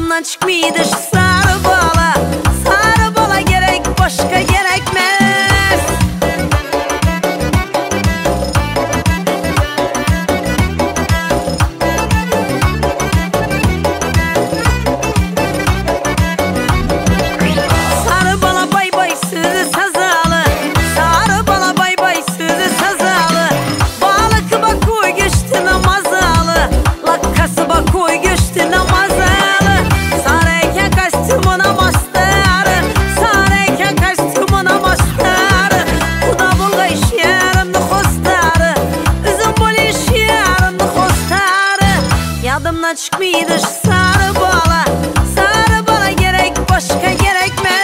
Yadımdan çıkmıydı şu sarı bala. Sarı bala gerek, başka gerekmez. Sarı bala bay bay sözü sazalı. Sarı bala bay bay sözü sazalı. Balık bak koy geçti namazalı. Lakkası bak koy geçti namazalı. Sarayken kaçtım ona mastarı. Sarayken kaçtım ona mastarı. Kuda bulga iş yarımdı kostarı. Üzüm bol iş yarımdı kostarı. Yadımdan çıkmıydı şu sarı bala. Sarı bala gerek, başka gerekmez.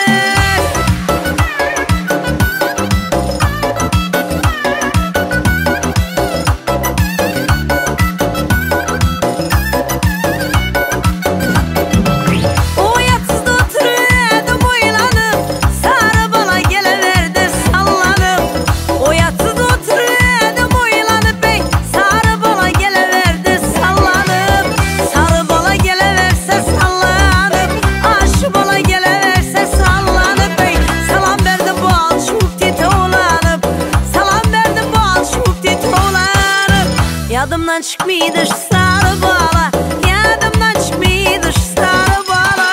O yatsızda oturuyordum uylanıp. Sarı bala geleverdi sallanıp. O yatsızda oturuyordum uylanıp. Bey sarı bala geleverdi sallanıp. Sarı bala geleverse sallanıp. Aşı bala geleverse sallanıp. Bey salam verdim bu al şuk tite olanıp. Salam verdim bu al şuk tite olanıp. Yadımdan çıkmıydı şu sarı bala. Yadımdan çıkmıydı şu sarı bala.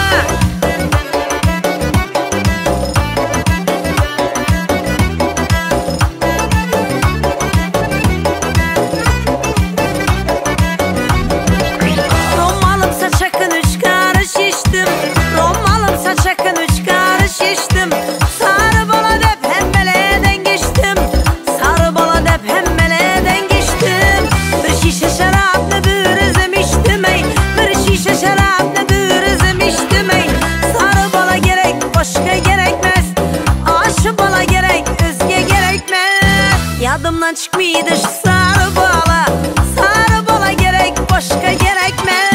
Romalım saçakın 3 karış içtim. Romalım saçakın 3 karış içtim. Sarı bala dep hembeleden geçtim. Sarı bala dep hembeleden geçtim. Bir şişe şarapla bir üzüm içtim ey. Bir şişe şarapla bir üzüm içtim ey. Sarı bala gerek, başka gerekmez. Aşı bala gerek, özge gerekmez. Yadımdan çıkmıydı şu sarı bala. Sarı bala gerek, başka gerekmez.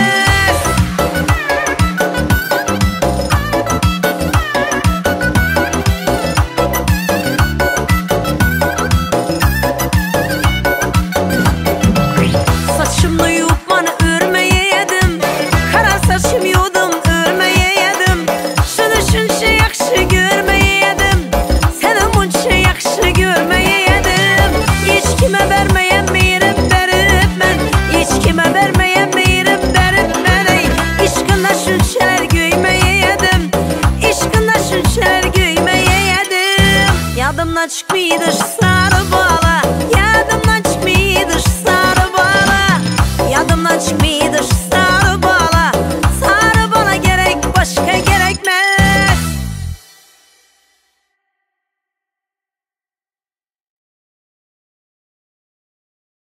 Saçımla yuyup bana örmeye yedim. Kara saçım yudum örmeye yedim. Şunu şunca yakşı görmeye yedim. Seni bunca yakşı görmeye yedim. Hiç kime vermeyen meyrim verip ben. Hiç kime vermeyen meyrim verip ben. Ey işkında şunçeler göymeye yedim. İşkında şunçeler göymeye yedim. Yadımdan çıkmıydı şu sarı bala.